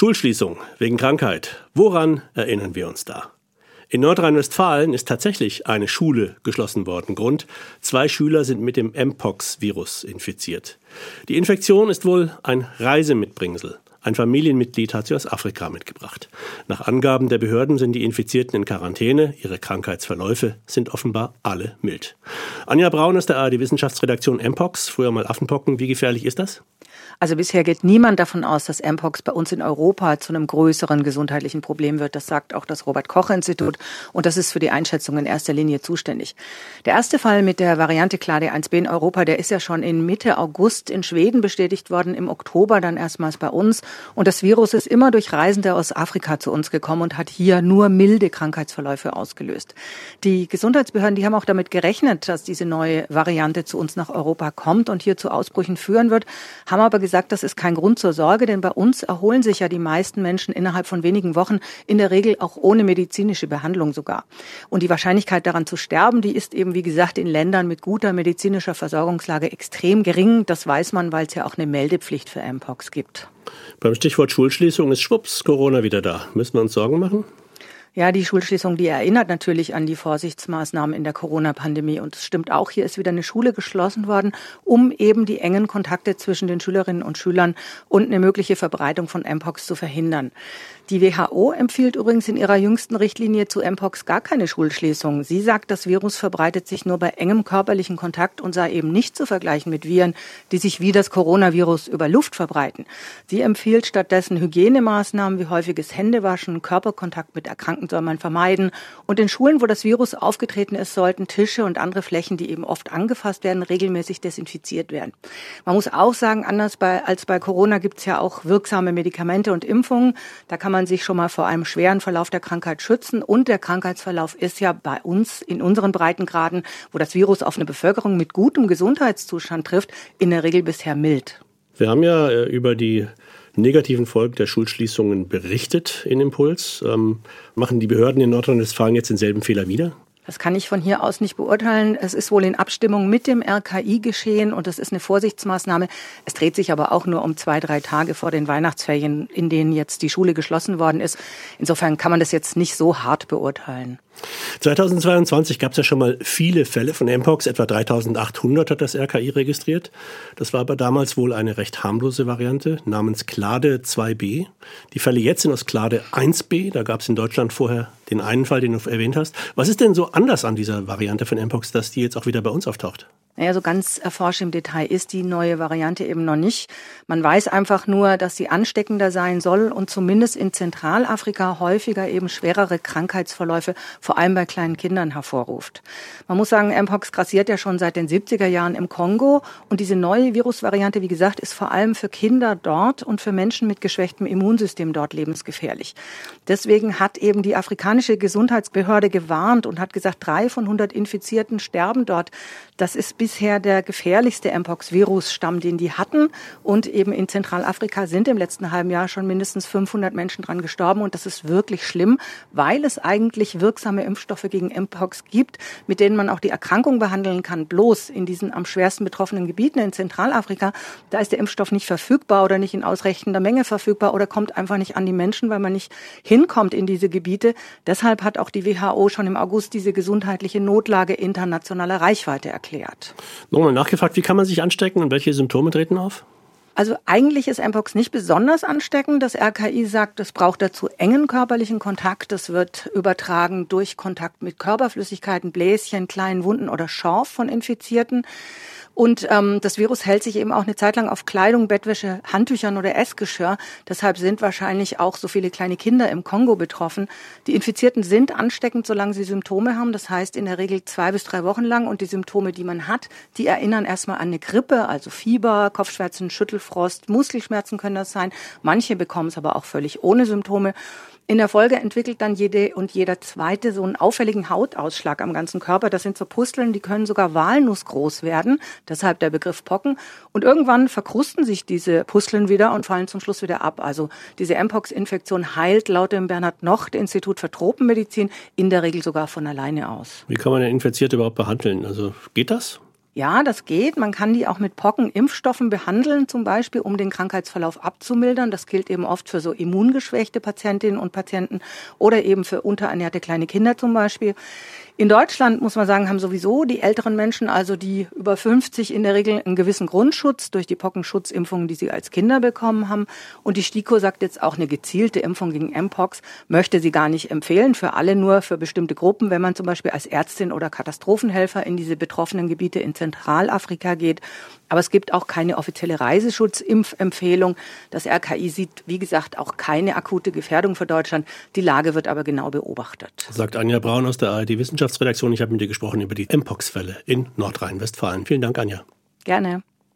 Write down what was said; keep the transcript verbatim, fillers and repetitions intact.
Schulschließung wegen Krankheit. Woran erinnern wir uns da? In Nordrhein-Westfalen ist tatsächlich eine Schule geschlossen worden. Grund: zwei Schüler sind mit dem Mpox-Virus infiziert. Die Infektion ist wohl ein Reisemitbringsel. Ein Familienmitglied hat sie aus Afrika mitgebracht. Nach Angaben der Behörden sind die Infizierten in Quarantäne. Ihre Krankheitsverläufe sind offenbar alle mild. Anja Braun aus der A R D-Wissenschaftsredaktion. Mpox, früher mal Affenpocken. Wie gefährlich ist das? Also bisher geht niemand davon aus, dass Mpox bei uns in Europa zu einem größeren gesundheitlichen Problem wird. Das sagt auch das Robert-Koch-Institut und das ist für die Einschätzung in erster Linie zuständig. Der erste Fall mit der Variante Clade eins b in Europa, der ist ja schon in Mitte August in Schweden bestätigt worden, im Oktober dann erstmals bei uns. Und das Virus ist immer durch Reisende aus Afrika zu uns gekommen und hat hier nur milde Krankheitsverläufe ausgelöst. Die Gesundheitsbehörden, die haben auch damit gerechnet, dass diese neue Variante zu uns nach Europa kommt und hier zu Ausbrüchen führen wird, haben aber gesagt, das ist kein Grund zur Sorge, denn bei uns erholen sich ja die meisten Menschen innerhalb von wenigen Wochen, in der Regel auch ohne medizinische Behandlung sogar. Und die Wahrscheinlichkeit daran zu sterben, die ist eben, wie gesagt, in Ländern mit guter medizinischer Versorgungslage extrem gering. Das weiß man, weil es ja auch eine Meldepflicht für Mpox gibt. Beim Stichwort Schulschließung ist schwupps Corona wieder da. Müssen wir uns Sorgen machen? Ja, die Schulschließung, die erinnert natürlich an die Vorsichtsmaßnahmen in der Corona-Pandemie. Und es stimmt auch, hier ist wieder eine Schule geschlossen worden, um eben die engen Kontakte zwischen den Schülerinnen und Schülern und eine mögliche Verbreitung von Mpox zu verhindern. Die W H O empfiehlt übrigens in ihrer jüngsten Richtlinie zu Mpox gar keine Schulschließung. Sie sagt, das Virus verbreitet sich nur bei engem körperlichen Kontakt und sei eben nicht zu vergleichen mit Viren, die sich wie das Coronavirus über Luft verbreiten. Sie empfiehlt stattdessen Hygienemaßnahmen wie häufiges Händewaschen, Körperkontakt mit Erkrankten soll man vermeiden. Und in Schulen, wo das Virus aufgetreten ist, sollten Tische und andere Flächen, die eben oft angefasst werden, regelmäßig desinfiziert werden. Man muss auch sagen, anders bei, als bei Corona gibt es ja auch wirksame Medikamente und Impfungen. Da kann man sich schon mal vor einem schweren Verlauf der Krankheit schützen. Und der Krankheitsverlauf ist ja bei uns in unseren Breitengraden, wo das Virus auf eine Bevölkerung mit gutem Gesundheitszustand trifft, in der Regel bisher mild. Wir haben ja äh, über die negativen Folgen der Schulschließungen berichtet in Impuls. Ähm, machen die Behörden in Nordrhein-Westfalen jetzt denselben Fehler wieder? Das kann ich von hier aus nicht beurteilen. Es ist wohl in Abstimmung mit dem R K I geschehen und das ist eine Vorsichtsmaßnahme. Es dreht sich aber auch nur um zwei, drei Tage vor den Weihnachtsferien, in denen jetzt die Schule geschlossen worden ist. Insofern kann man das jetzt nicht so hart beurteilen. zweitausendzweiundzwanzig gab es ja schon mal viele Fälle von Mpox, etwa dreitausendachthundert hat das R K I registriert. Das war aber damals wohl eine recht harmlose Variante namens Clade zwei b. Die Fälle jetzt sind aus Clade eins b, da gab es in Deutschland vorher den einen Fall, den du erwähnt hast. Was ist denn so anders an dieser Variante von Mpox, dass die jetzt auch wieder bei uns auftaucht? Naja, so ganz erforscht im Detail ist die neue Variante eben noch nicht. Man weiß einfach nur, dass sie ansteckender sein soll und zumindest in Zentralafrika häufiger eben schwerere Krankheitsverläufe, vor allem bei kleinen Kindern, hervorruft. Man muss sagen, Mpox grassiert ja schon seit den siebziger Jahren im Kongo und diese neue Virusvariante, wie gesagt, ist vor allem für Kinder dort und für Menschen mit geschwächtem Immunsystem dort lebensgefährlich. Deswegen hat eben die afrikanische Gesundheitsbehörde gewarnt und hat gesagt, drei von hundert Infizierten sterben dort. Das ist bisher der gefährlichste Mpox-Virusstamm, den die hatten. Und eben in Zentralafrika sind im letzten halben Jahr schon mindestens fünfhundert Menschen dran gestorben. Und das ist wirklich schlimm, weil es eigentlich wirksame Impfstoffe gegen Mpox gibt, mit denen man auch die Erkrankung behandeln kann. Bloß in diesen am schwersten betroffenen Gebieten in Zentralafrika, da ist der Impfstoff nicht verfügbar oder nicht in ausreichender Menge verfügbar oder kommt einfach nicht an die Menschen, weil man nicht hinkommt in diese Gebiete. Deshalb hat auch die W H O schon im August diese gesundheitliche Notlage internationaler Reichweite erklärt. Nochmal nachgefragt, wie kann man sich anstecken und welche Symptome treten auf? Also eigentlich ist Mpox nicht besonders ansteckend. Das R K I sagt, es braucht dazu engen körperlichen Kontakt. Das wird übertragen durch Kontakt mit Körperflüssigkeiten, Bläschen, kleinen Wunden oder Schorf von Infizierten. Und ähm, das Virus hält sich eben auch eine Zeit lang auf Kleidung, Bettwäsche, Handtüchern oder Essgeschirr. Deshalb sind wahrscheinlich auch so viele kleine Kinder im Kongo betroffen. Die Infizierten sind ansteckend, solange sie Symptome haben. Das heißt in der Regel zwei bis drei Wochen lang. Und die Symptome, die man hat, die erinnern erstmal an eine Grippe, also Fieber, Kopfschmerzen, Schüttelfrost, Muskelschmerzen können das sein. Manche bekommen es aber auch völlig ohne Symptome. In der Folge entwickelt dann jede und jeder Zweite so einen auffälligen Hautausschlag am ganzen Körper. Das sind so Pusteln, die können sogar walnussgroß werden, deshalb der Begriff Pocken. Und irgendwann verkrusten sich diese Pusteln wieder und fallen zum Schluss wieder ab. Also diese Mpox-Infektion heilt laut dem Bernhard-Nocht-Institut für Tropenmedizin in der Regel sogar von alleine aus. Wie kann man den Infizierte überhaupt behandeln? Also geht das? Ja, das geht. Man kann die auch mit Pockenimpfstoffen behandeln, zum Beispiel, um den Krankheitsverlauf abzumildern. Das gilt eben oft für so immungeschwächte Patientinnen und Patienten oder eben für unterernährte kleine Kinder zum Beispiel. In Deutschland, muss man sagen, haben sowieso die älteren Menschen, also die über fünfzig, in der Regel einen gewissen Grundschutz durch die Pockenschutzimpfungen, die sie als Kinder bekommen haben. Und die STIKO sagt jetzt auch, eine gezielte Impfung gegen Mpox möchte sie gar nicht empfehlen, für alle, nur für bestimmte Gruppen. Wenn man zum Beispiel als Ärztin oder Katastrophenhelfer in diese betroffenen Gebiete in Zentralafrika geht. Aber es gibt auch keine offizielle Reiseschutzimpfempfehlung. Das R K I sieht, wie gesagt, auch keine akute Gefährdung für Deutschland. Die Lage wird aber genau beobachtet. Sagt Anja Braun aus der A R D Wissenschaftsredaktion. Ich habe mit ihr gesprochen über die Mpox-Fälle in Nordrhein-Westfalen. Vielen Dank, Anja. Gerne.